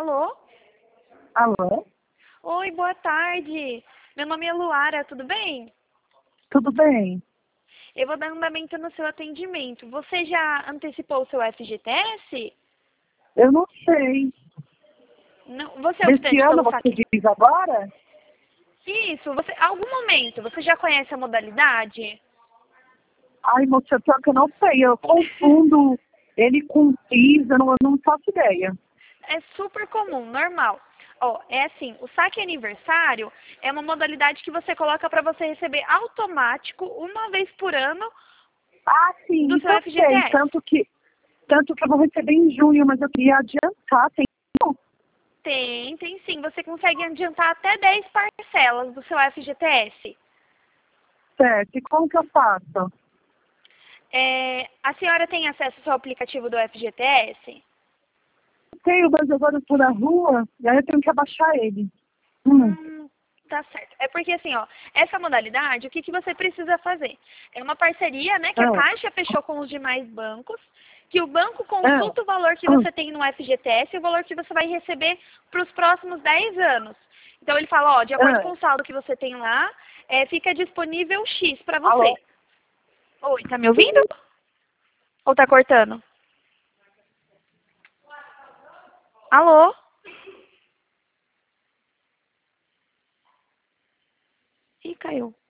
Alô? Alô? Oi, boa tarde. Meu nome é Luara, tudo bem? Tudo bem? Eu vou dar andamento no seu atendimento. Você já antecipou o seu FGTS? Eu não sei. Não, você é Desse optante ano pelo você saque? diz agora? Isso, algum momento, você já conhece a modalidade? Ai, moça, pior que eu não sei. Eu confundo ele com PIS, eu não faço ideia. É super comum, normal. Ó, é assim, o saque aniversário é uma modalidade que você coloca para você receber automático, uma vez por ano, Ah, sim, do isso seu eu sei. FGTS. Tanto que eu vou receber em junho, mas eu queria adiantar. Tem como? Tem sim. Você consegue adiantar até 10 parcelas do seu FGTS. Certo. E como que eu faço? A senhora tem acesso ao seu aplicativo do FGTS? Tenho, mas agora eu tô na rua e aí eu tenho que abaixar ele. Hum. Tá certo. É porque assim, ó, essa modalidade, o que você precisa fazer? É uma parceria, né, que a Ah, Caixa fechou com os demais bancos, que o banco ah, consulta o valor que ah, você tem no FGTS e o valor que você vai receber para os próximos 10 anos. Então ele fala, ó, de acordo ah. com o saldo que você tem lá, fica disponível X para Alô? você. Oi, tá me ouvindo? Ou tá cortando? Alô? Ih, caiu.